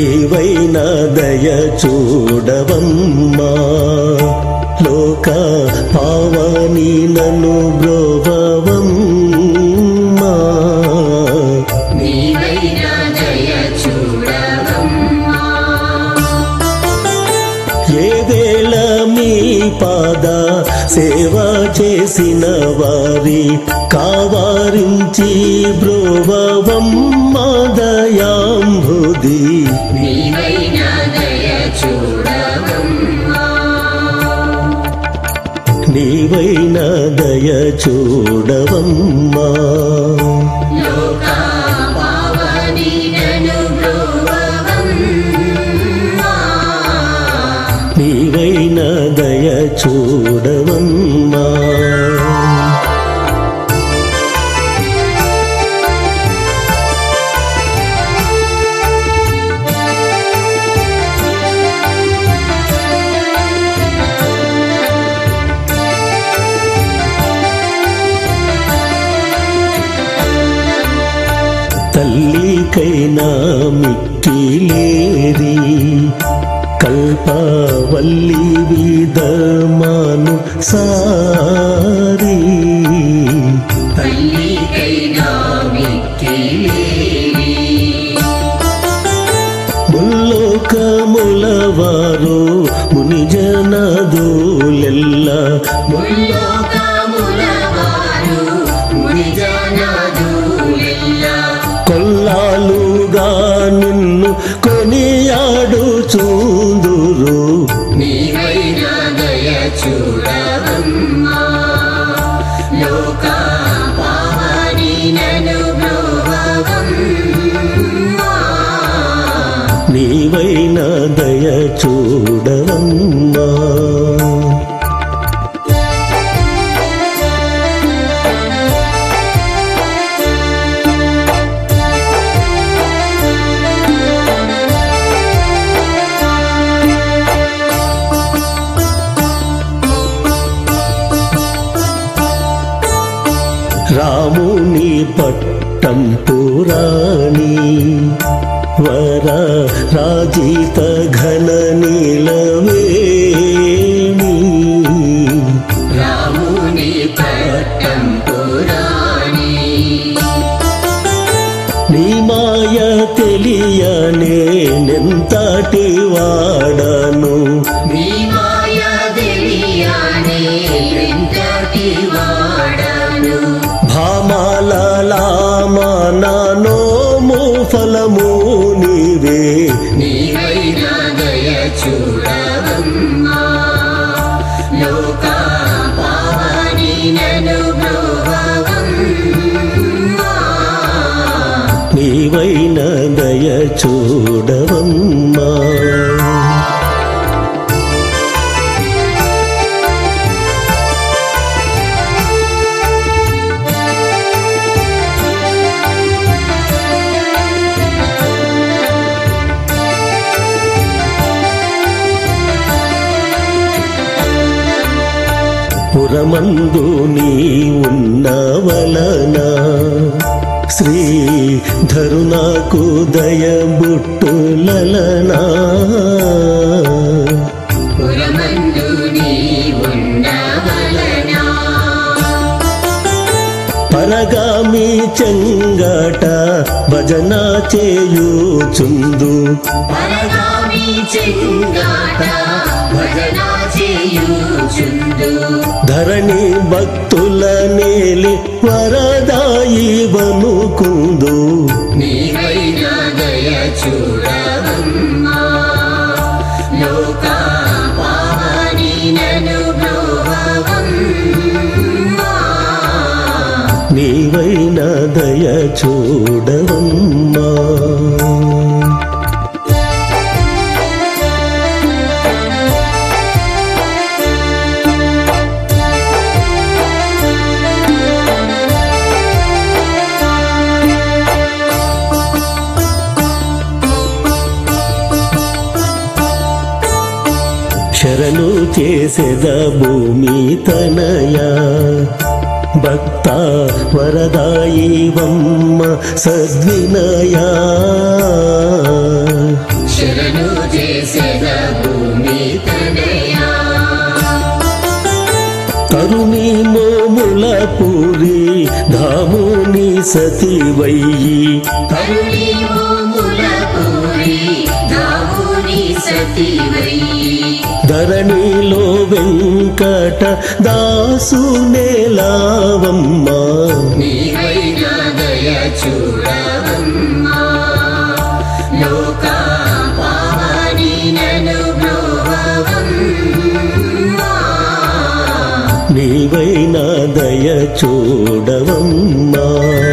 నీవైనా దయ చూడవమ్మా లోక పావని నన్ను బ్రోవవమ్మా నీవైనా దయ చూడవమ్మా ఏ వేళ మీ పాద సేవ చేసిన వారి కావారించి బ్రోవవమ్మా దయాంబుది నీవైనా దయ చూడవమ్మా నీవైనా దయ చూడవమ్మా లోక పావని నన్ను బ్రోవవమ్మా నీవైనా దయ చూడవమ్మా తల్లికైనా మిక్కిలేరి కల్పవల్లి విధమాను సారి తల్లికైనా మిక్కిలేరి ముల్లోకములవారు మునిజనదులెల్ల ముల్లోకములవారు మునిజనదులెల్లా కొల్లాలుగా నిన్ను కొనియాడుచుందురు నీవైనా దయ చూడవమ్మా లోక పావని నన్ను బ్రోవవమ్మా నీవైనా దయ చూడవమ్మా రాముని పట్టం పురాణి వర రాజిత ఘన నీలవేణి రాముని పట్టం పురాణి నీ మాయ తెలియనే నెంతటి వాడను నీ మాయ తెలియనే ఎంతటి వాడను భామాలలామనోము ఫలము నీవే నీవైనా దయ చూడవమ్మా లోక పావని నన్ను బ్రోవవమ్మా నీవైనా దయ చూడవమ్మా పురమందు నీ ఉన్న వలన శ్రీధరునకు దయబుట్టులనా పురమందు నీ ఉండవలనా పరగామి చెంగట భజన చేయుచుందు పరగామి చెంగాట భజన చేయుచుందు ధరణి భక్తుల నేలి వరదాయి వనుకుందు నీవైనా దయ చూడవమ్మా లోక పావని నన్ను బ్రోవవమ్మా నీవైనా దయ చూడవమ్మా శరణు చేసెద భూమి తనయా భక్త వరదాయి వమ్మ సద్వినయా చేసెద భూమి తనయా తరుణి మోముల పూరి ధాముని సతివయ్యి తరుణి మోముల పూరి ధాముని సతివయ్యి ధరణిలో వెంకట దాసు నేలావమ్మా నీవైనా దయ చూడవమ్మా లోకా పావని నను బ్రోవవమ్మా నీవైనా దయ చూడవమ్మా